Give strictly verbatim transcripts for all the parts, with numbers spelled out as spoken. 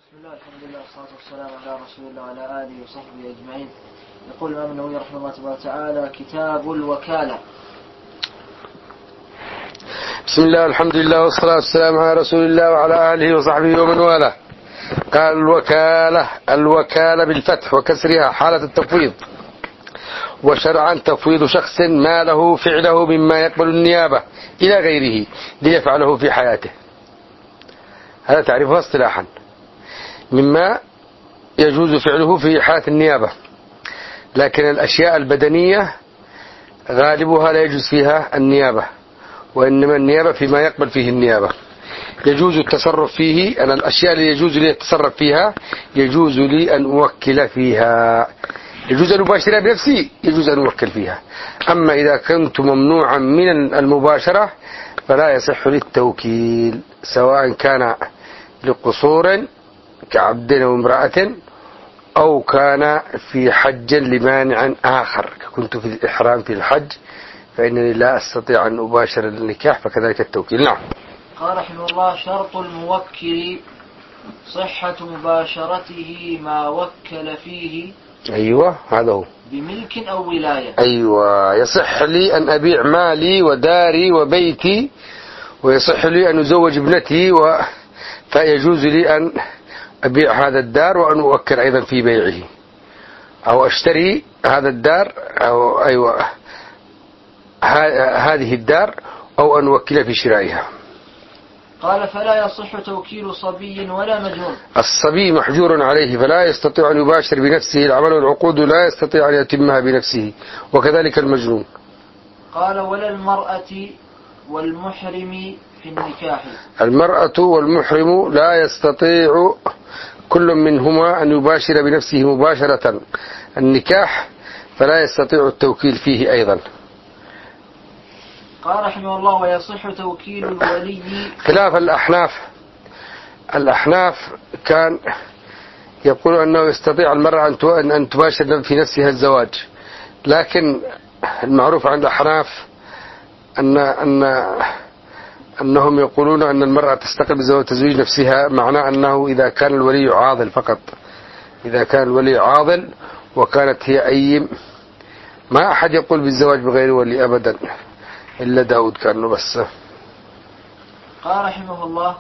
بسم الله الحمد لله والصلاة والسلام على رسول الله وعلى آله وصحبه أجمعين. يقول الإمام النووي رحمه الله تبارك وتعالى: كتاب الوكالة. بسم الله الحمد لله والصلاة والسلام على رسول الله وعلى آله وصحبه ومن والاه. قال الوكالة الوكالة بالفتح وكسرها حالة التفويض، وشرعا تفويض شخص ما له فعله مما يقبل النيابة إلى غيره ليفعله في حياته. هذا تعريفها اصطلاحا، مما يجوز فعله في حالة النيابة، لكن الأشياء البدنية غالبها لا يجوز فيها النيابة، وإنما النيابة فيما يقبل فيه النيابة. يجوز التصرف فيه. أنا الأشياء اللي يجوز لي التصرف فيها يجوز لي أن أوكل فيها، يجوز أن أباشرها بنفسي، يجوز أن أوكل فيها. أما إذا كنت ممنوعا من المباشرة فلا يصح للتوكيل، سواء كان لقصور كعبد أو امرأة، أو كان في حج لمانع آخر، كنت في الإحرام في الحج فإنني لا أستطيع أن أباشر النكاح، فكذلك التوكيل. نعم. قال رحمه الله: شرط الموكل صحة مباشرته ما وكل فيه. أيوة هذا هو. بملك أو ولاية. أيوة، يصح لي أن أبيع مالي وداري وبيتي، ويصح لي أن أزوج ابنتي، و... فيجوز لي أن أبيع هذا الدار وأن أوكل أيضا في بيعه، أو أشتري هذا الدار أو أيوة هذه الدار، أو أن أوكل في شرائها. قال: فلا يصح توكيل صبي ولا مجنون. الصبي محجور عليه، فلا يستطيع أن يباشر بنفسه العمل والعقود، لا يستطيع أن يتمها بنفسه، وكذلك المجنون. قال: ولا المرأة والمحرم في النكاح. المرأة والمحرم لا يستطيع كل منهما أن يباشر بنفسه مباشرة النكاح، فلا يستطيع التوكيل فيه أيضا. قال رحمه الله: ويصح توكيل الولي. خلاف الأحناف. الأحناف كان يقول أنه يستطيع المرأة أن تباشر في نفسها الزواج، لكن المعروف عند الأحناف أن أن أنهم يقولون أن المرأة تستقل بزواج تزويج نفسها، معناه أنه إذا كان الولي عاضل فقط، إذا كان الولي عاضل وكانت هي أيم. ما أحد يقول بالزواج بغير ولي أبدا إلا داود كان بس. قال رحمه الله: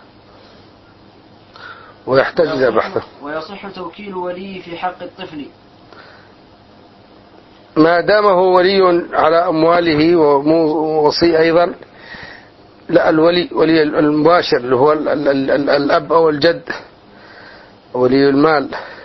ويحتاج إلى بحثه. ويصح توكيل ولي في حق الطفل ما دام هو ولي على أمواله ووصي أيضا. لا، الولي ولي المباشر اللي هو ال ال ال ال الأب أو الجد، ولي المال،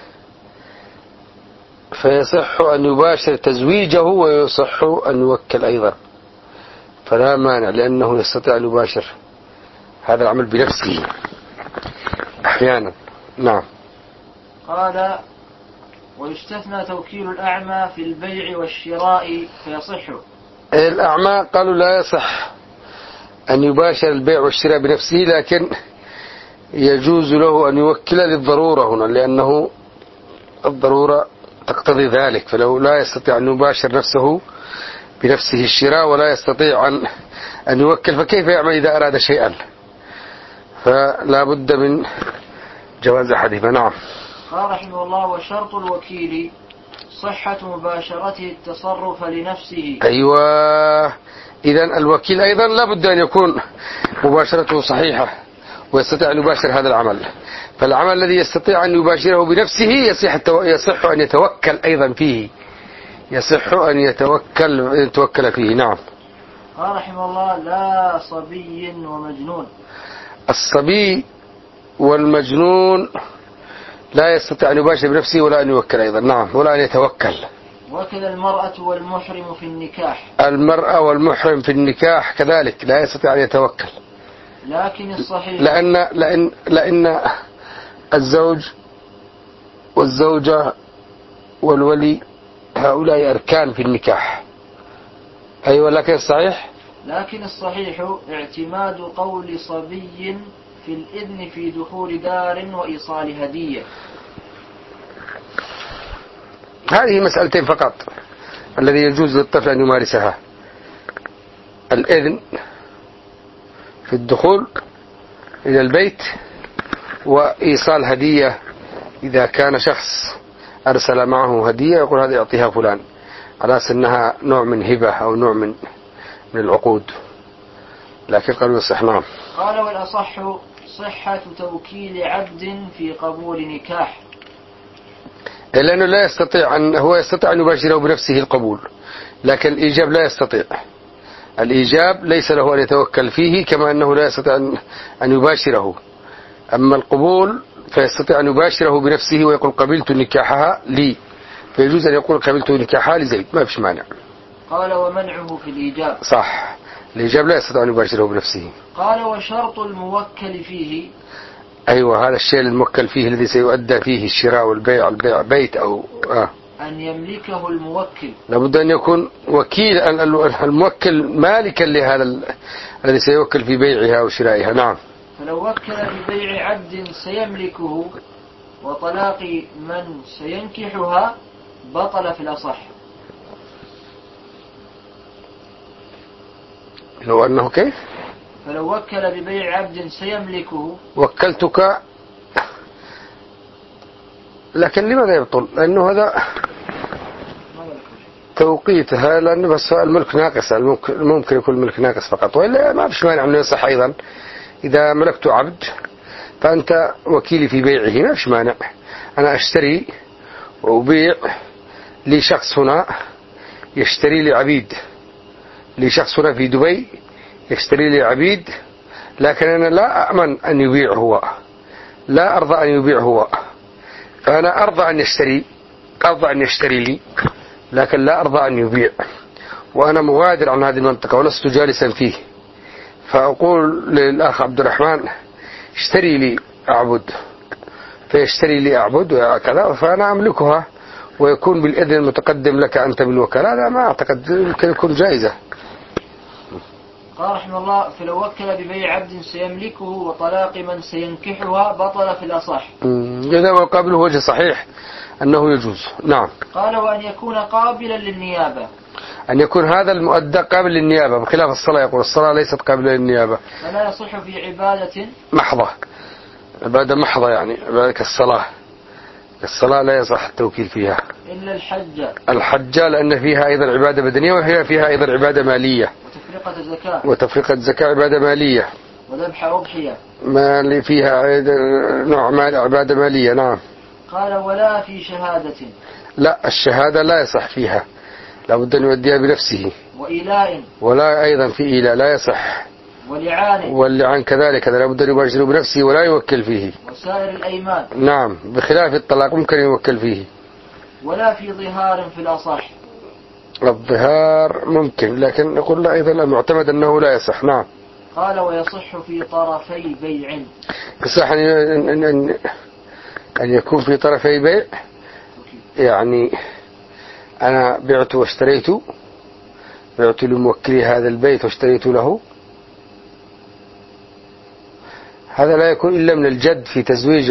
فيصح أن يباشر تزويجه ويصح أن يوكل أيضا، فلا مانع، لأنه يستطيع أن يباشر هذا العمل بنفسه أحيانا. نعم. قال: ويستثنى توكيل الأعمى في البيع والشراء فيصح. الأعمى قالوا لا يصح أن يباشر البيع والشراء بنفسه، لكن يجوز له أن يوكل للضرورة هنا، لأنه الضرورة تقتضي ذلك، فلو لا يستطيع أن يباشر نفسه بنفسه الشراء ولا يستطيع أن أن يوكل، فكيف يعمل إذا أراد شيئا؟ فلا بد من جواز أحدهما. نعم. قال رحمه الله: وشرط الوكيل صحة مباشرته التصرف لنفسه. أيوة، إذن الوكيل أيضا لا بد أن يكون مباشرته صحيحة ويستطيع أن يباشر هذا العمل، فالعمل الذي يستطيع أن يباشره بنفسه يصح, يصح أن يتوكل أيضا فيه، يصح أن يتوكل, يتوكل فيه. نعم. قال رحمه الله: لا صبي ومجنون. الصبي والمجنون لا يستطيع أن يباشر بنفسه ولا أن يوكل أيضا. نعم، ولا أن يتوكل. وكذا المرأة والمحرم في النكاح. المرأة والمحرم في النكاح كذلك لا يستطيع أن يتوكل، لكن الصحيح لأن, لأن, لأن الزوج والزوجة والولي هؤلاء أركان في النكاح. أيوة، لكن الصحيح لكن الصحيح اعتماد قول صبي في الإذن في دخول دار وإيصال هدية. هذه مسألتين فقط الذي يجوز للطفل أن يمارسها: الإذن في الدخول إلى البيت، وإيصال هدية إذا كان شخص أرسل معه هدية يقول هذه أعطيها فلان على أساس أنها نوع من هبة أو نوع من من العقود، لكن قالوا يصح. نعم. قال والأصح صحة توكيل عبد في قبول نكاح، لأنه لا يستطيع أن هو يستطيع أن يباشره بنفسه القبول، لكن الإيجاب لا يستطيع. الإيجاب ليس له أن يتوكل فيه كما أنه لا يستطيع أن يباشره. أما القبول فيستطيع أن يباشره بنفسه ويقول قبلت نكاحها لي، فيجوز أن يقول قبلت نكاحها لزيد، ما فيش مانع. قال ومنعه في الإيجاب. صح، الإيجاب لا يستطيع أن يباشره بنفسه. قال وشرط الموكل فيه. أيوة، هذا الشيء الموكل فيه الذي سيؤدى فيه الشراء والبيع، البيع بيت أو آه. أن يملكه الموكل، لابد أن يكون وكيل الموكل مالكا لهذا الذي سيوكل في بيعها أو شرائها. نعم. فلو وكل ببيع عبد سيملكه وطلاق من سينكحها بطل في الأصح. لو أنه كيف؟ فلو وكل ببيع عبد سيملكه. وكلتك، لكن لماذا يبطل؟ لأنه هذا توقيتها، لأنه بس الملك ناقص، ممكن يكون الملك ناقص فقط، وإلا ما فيش مانع أنه يصح أيضا. إذا ملكت عبد فأنت وكيلي في بيعه، ما فيش مانع. أنا أشتري وأبيع لشخص هنا يشتري لي عبيد، لشخص هنا في دبي يشتري لي عبيد، لكن أنا لا أأمن أن يبيع هو، لا أرضى أن يبيع هو، فأنا أرضى أن يشتري، أرضى أن يشتري لي، لكن لا أرضى أن يبيع، وأنا مغادر عن هذه المنطقة ولست جالسا فيه. فأقول للأخ عبد الرحمن اشتري لي أعبد، فيشتري لي أعبد وكذا، فأنا أملكها ويكون بالإذن المتقدم لك أنت بالوكالة. هذا ما أعتقد يمكن يكون جائزة. قال رحمه الله فلو وكل ببيع عبد سيملكه وطلاق من سينكحها بطل في الأصح. إذا وقابله وجه صحيح أنه يجوز. نعم. قال وأن يكون قابلا للنيابة، أن يكون هذا المؤدى قابل للنيابة، بخلاف الصلاة، يقول الصلاة ليست قابلة للنيابة. فلا يصح في عبادة محضة، عبادة محضة يعني عبادة كالصلاة، الصلاة لا يصح التوكيل فيها إلا الحج. الحج لأن فيها أيضا عبادة بدنية، وهي فيها أيضا عبادة مالية. وتفرقة زكاة. وتفرقة زكاة عبادة مالية. وذبح أضحية ما اللي فيها نوع مال عبادة مالية. نعم. قال ولا في شهادة. لا، الشهادة لا يصح فيها، لابد أن يوديها بنفسه. وإيلاء. ولا أيضا في إيلاء لا يصح. ولعان. واللعان كذلك، هذا لابد أن يباشر بنفسه ولا يوكل فيه. وسائر الأيمان. نعم، بخلاف الطلاق ممكن يوكل فيه. ولا في ظهار في الأصح. الظهار ممكن، لكن نقول لا، أيضا المعتمد أنه لا يصح. نعم. قال ويصح في طرفي بيع. يصح أن, أن, أن, أن يكون في طرفي بيع، يعني أنا بعت واشتريت، بعت لموكلي هذا البيت واشتريت له، هذا لا يكون إلا من الجد في تزويج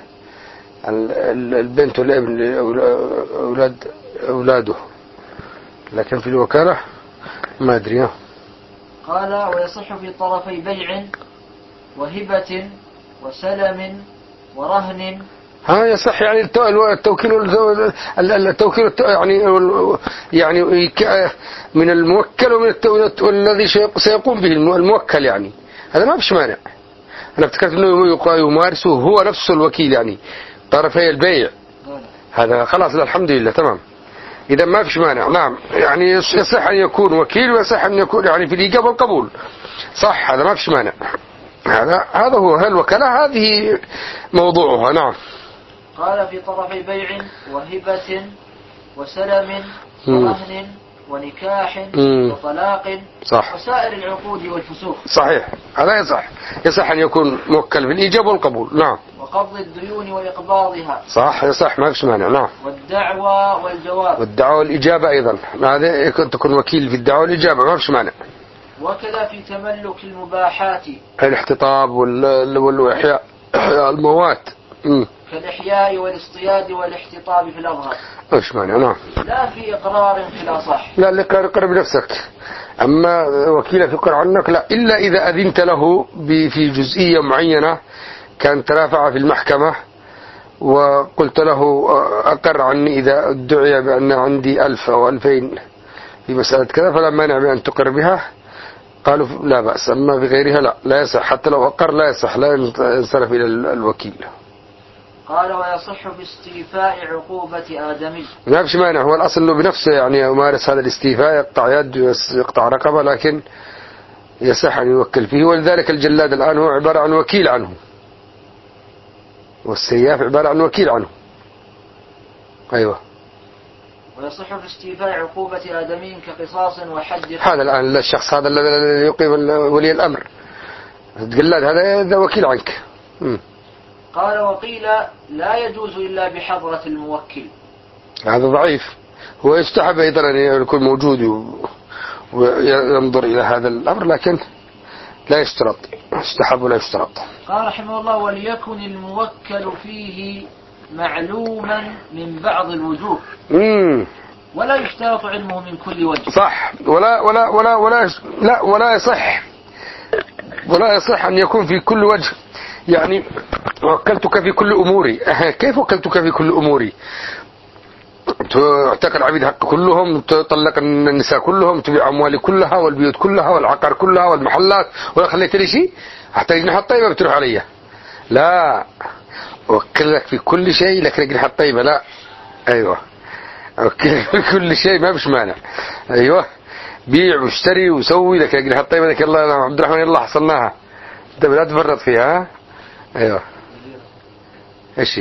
البنت والابن لأولاد أولاده، لكن في الوكالة ما أدري. قال ويصح في طرفي بيع وهبة وسلم ورهن. ها يصح يعني التوكيل التوكيل يعني يعني من الموكل ومن الذي سيقوم به الموكل، يعني هذا ما فيش مانع. أنا افتكرت أنه يمارسه هو نفسه الوكيل، يعني طرفي البيع، هذا خلاص الحمد لله تمام. إذا ما فيش مانع. نعم، يعني يصح أن يكون وكيل ويصح أن يكون يعني في الإيجاب والقبول، صح، هذا ما فيش مانع. هذا هذا هو الوكالة، هذه موضوعها. نعم. قال في طرفي بيع وهبة وسلم ورهن ونكاح مم. وطلاق، صح، وسائر العقود والفسوق. صحيح، هذا يصح، يصح أن يكون موكل في الإيجاب والقبول. نعم. وقبض الديون وإقباضها، صح، يصح، ما فيش مانع. نعم. والدعوى والجواب، والدعوى والإجابة أيضا، هذا تكون وكيل في الدعوى والإجابة، ما فيش مانع. وكذا في تملك المباحات، الاحتطاب والإحياء الموات، م. كالإحياء والاصطياد والاحتطاب في الأظهر، ايش مانع. نعم. لا في إقرار في الأصح. لا، اللي قرب نفسك، أما وكيلك يقر عنك لا، إلا إذا أذنت له في جزئية معينة كان ترافع في المحكمة وقلت له أقر عني إذا ادعي بأن عندي ألف أو ألفين في مسألة كذا فلا مانع بأن تقر بها. قالوا لا بأس، أما بغيرها لا لا يصح، حتى لو أقر لا يصح، لا ينصرف إلى الوكيل. قال ويصح باستيفاء عقوبة آدمي. ما فيش مانع، هو الأصل أنه بنفسه يعني يمارس هذا الاستيفاء، يقطع يد يقطع رقبة، لكن يصح أن يوكل فيه. ولذلك الجلاد الآن هو عبارة عن وكيل عنه، والسياف عبارة عن وكيل عنه. أيوة. ويصح في استيفاء عقوبة آدمي كقصاص وحد. هذا الآن الشخص هذا الذي يقيم ولي الأمر الجلاد هذا وكيل عنك. م. قال وقيل لا يجوز إلا بحضرة الموكل. هذا ضعيف. هو يستحب أيضا أن يكون موجود وينظر إلى هذا الأمر، لكن لا يشترط، يستحب ولا يشترط. قال رحمه الله وليكن الموكل فيه معلوما من بعض الوجوه. مم. ولا يشترط علمه من كل وجه. صح. ولا ولا ولا ولا لا ولا يصح ولا يصح أن يكون في كل وجه. يعني وكلتك في كل أموري. كيف وكلتك في كل أموري؟ تعتق العبيد حق كلهم، تطلق النساء كلهم، تبيع أموالي كلها والبيوت كلها والعقار كلها والمحلات، ولا خليت لي شيء حتى جناح الطيبة بتروح علي. لا، وكلك في كل شيء لكن جناح الطيبة لا. أيوة، وكلك في كل شيء ما بش مانع. أيوة، بيع واشتري وسوي لك جناح الطيبة لك. الله عبد الرحمن يلا حصلناها، انت لا تفرط فيها. أيوة. ايش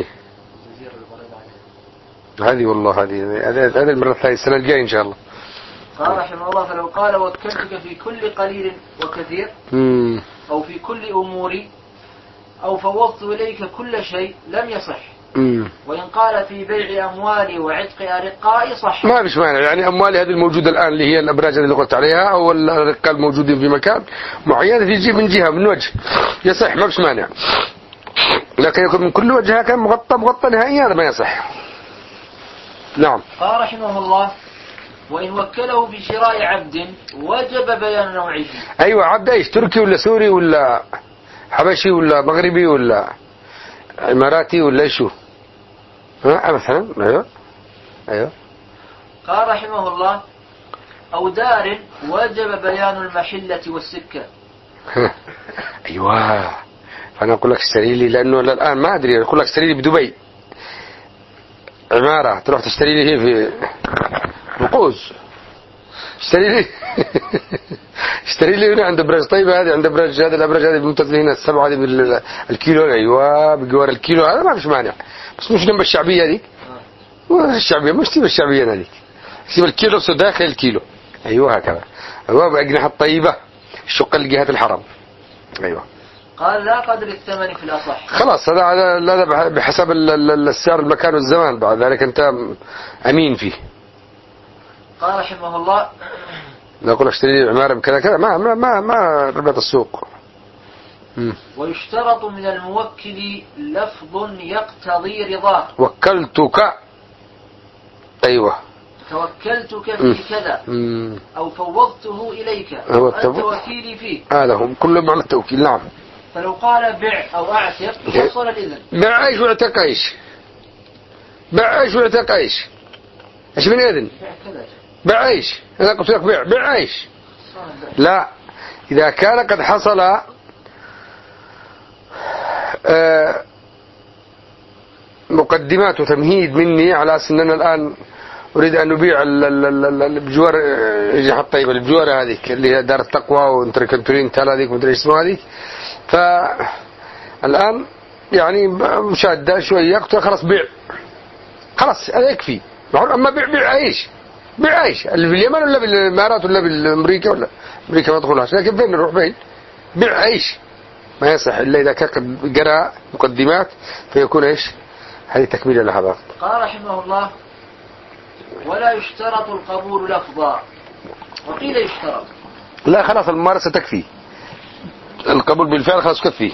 هذه؟ والله هذه هذه المرة الثانية السنة الجاية إن شاء الله. قال رحمه الله فلو قال وكلتك في كل قليل وكثير مم. أو في كل أموري أو فوضت إليك كل شيء لم يصح. مم. وإن قال في بيع أموالي وعتق أرقائي صح. ما فيش مانع، يعني أموالي هذه الموجودة الآن اللي هي الأبراج اللي قلت عليها أو الأرقاء الموجودين في مكان معين تجي من جهة من وجه يصح، ما فيش مانع. لكن يكون من كل وجه كان مغطى مغطى نهائيا هذا ما يصح. نعم. قال رحمه الله وإن وكله بشراء عبد وجب بيان نوعه. أيوة، عبد إيش؟ تركي ولا سوري ولا حبشي ولا مغربي ولا إماراتي ولا شو؟ ها مثلا. أيوة أيوة. قال رحمه الله أو دار وجب بيان المحلة والسكة. أيوة، فأنا أقول لك اشتري لي، لأنه الآن ما أدري، أقول لك اشتري لي بدبي عمارة، تروح تشتري لي هي في رقوز، اشتري لي اشتري لي هنا عند برج طيبة، هذه عند برج، هذه الأبراج هذه بممتاز هنا السبعة هذه بالكيلو. أيوة، بجوار الكيلو هذا ما فيش مانع، بس مش جنب الشعبية هذيك. الشعبية مش تبي الشعبية هذيك، تبي الكيلو داخل الكيلو. أيوة هكذا. أيوة، بأجنحة الطيبة الشقة لجهة الحرم. أيوة. قال لا قدر الثمن في الأصح. خلاص، هذا هذا بحسب السعر المكان والزمان، بعد ذلك أنت أمين فيه. قال رحمه الله نقول اشتري عمارة بكذا كذا، ما ما ما ما ربط السوق. مم. ويشترط من الموكل لفظ يقتضي رضاه. وكلتك. أيوة. توكلتك في كذا. مم. أو فوضته إليك أنت وكيلي فيه. هذا هم كل معنى التوكيل. نعم. فلو قال بع أو أعتق حصل الإذن. بع ايش واعتق ايش؟ بع ايش واعتق ايش؟ ايش من إذن؟ بع ايش؟ أنا قلت لك بع بع ايش؟ لا، إذا كان قد حصل آه مقدمات وتمهيد مني على أساس أننا الآن أريد أن نبيع البجوار جهة الطيبة، البجوار هذه اللي هي دار التقوى وانتركنتورين تال هذيك مدري اسمها هذيك. فالآن يعني مشادة شوية قلت خلاص بيع، خلاص هذا يكفي. أما بيع بيع ايش؟ بيع ايش؟ اللي في اليمن ولا بالإمارات ولا بالأمريكا ولا أمريكا ما تدخلهاش، لكن فين نروح بين؟ بيع ايش؟ ما يصح إلا إذا كان قرأ مقدمات فيكون ايش؟ هذه تكملة لهذا. قال رحمه الله ولا يشترط القبول لفظا. وقيل يشترط. لا خلاص، الممارسة تكفي، القبول بالفعل خلاص كفي.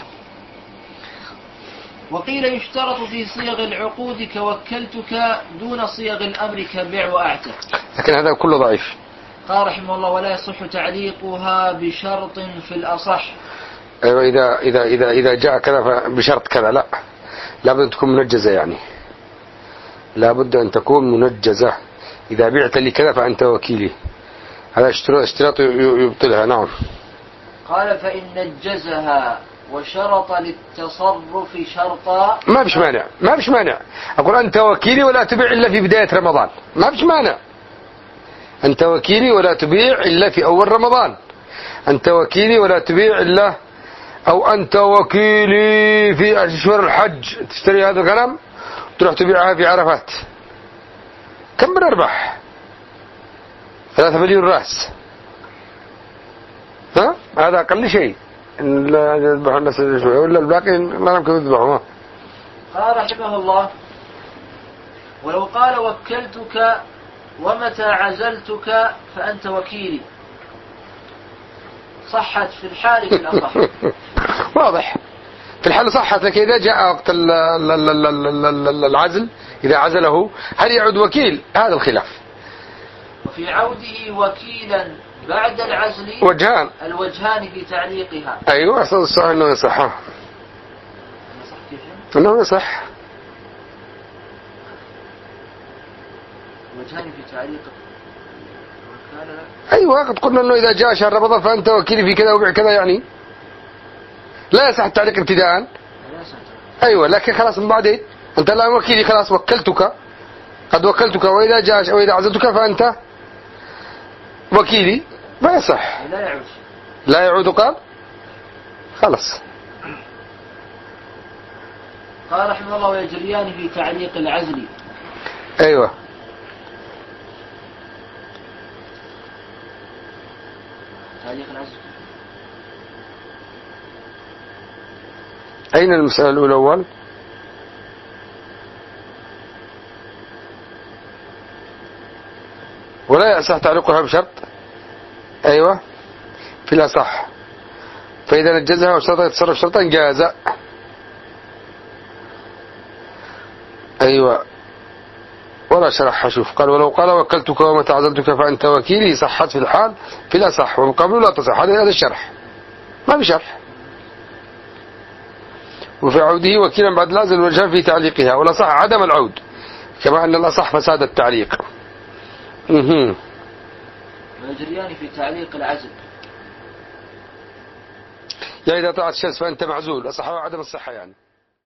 وقيل يشترط في صيغ العقود كوكلتك دون صيغ الأمر كبيع وأعتق، لكن هذا كله ضعيف. قال رحمه الله ولا يصح تعليقها بشرط في الأصح. أيوة إذا إذا إذا إذا جاء كذا بشرط كذا، لا لابد أن تكون منجزة، يعني لابد أن تكون منجزة. إذا بعت لي كذا فأنت وكيلي، هذا اشتراط يبطلها. نعم. قال فإن نجزها وشرط للتصرف شرطا ما بش مانع، ما بش مانع. أقول أنت وكيلي ولا تبيع إلا في بداية رمضان، ما بش مانع. أنت وكيلي ولا تبيع إلا في أول رمضان، أنت وكيلي ولا تبيع إلا، أو أنت وكيلي في أشهر الحج، تشتري هذا الغنم تروح تبيعها في عرفات، كم بنربح؟ ثلاثة مليون رأس، ها؟ هذا أقل شيء. لا يذبحوا الناس شوي ولا الباقي ما نمكن يذبحوا. قال رحمه الله: ولو قال وكلتك ومتى عزلتك فأنت وكيلي، صحت في الحال في الأصح. واضح، في الحال صحت، لكن إذا جاء وقت العزل، إذا عزله هل يعود وكيل؟ هذا الخلاف. وفي عوده وكيلا بعد العزل وجهان، الوجهان في تعليقها. أيوة أصلا الصحيح أنه يصح. يصح كيف؟ أنه يصح. وجهان في تعليق. أيوة قد قلنا أنه إذا جاء شهر رمضان فأنت وكيلي في كذا وبيع كذا، يعني لا يصح التعليق ابتداء. أيوة لكن خلاص من بعدين أنت الآن وكيلي، خلاص وكلتك، قد وكلتك، وإذا جاء وإذا عزلتك فأنت وكيلي، ما يصح. لا يعود، لا يعود. قال خلاص. قال رحمه الله: ويجريان في تعليق العزل. أيوة. تعليق العزل أين المسألة الأولى أول؟ ولا يصح تعليقها بشرط. أيوة في الأصح، فإذا نجزها وشرطا يتصرف شرطا جاز. أيوة ولا شرح. شوف قال: ولو قال وكلتك ومتى عزلتك فأنت وكيلي، صحت في الحال في الأصح، ومقابله لا تصح. هذا الشرح، ما بشرح. وفي عوده وكيلا بعد العزل الوجهان في تعليقها، ولا صح عدم العود، كما أن الأصح فساد التعليق. اها. ويجريان في تعليق العزل، يعني إذا طلعت الشمس فأنت معزول، أصح عدم الصحة يعني.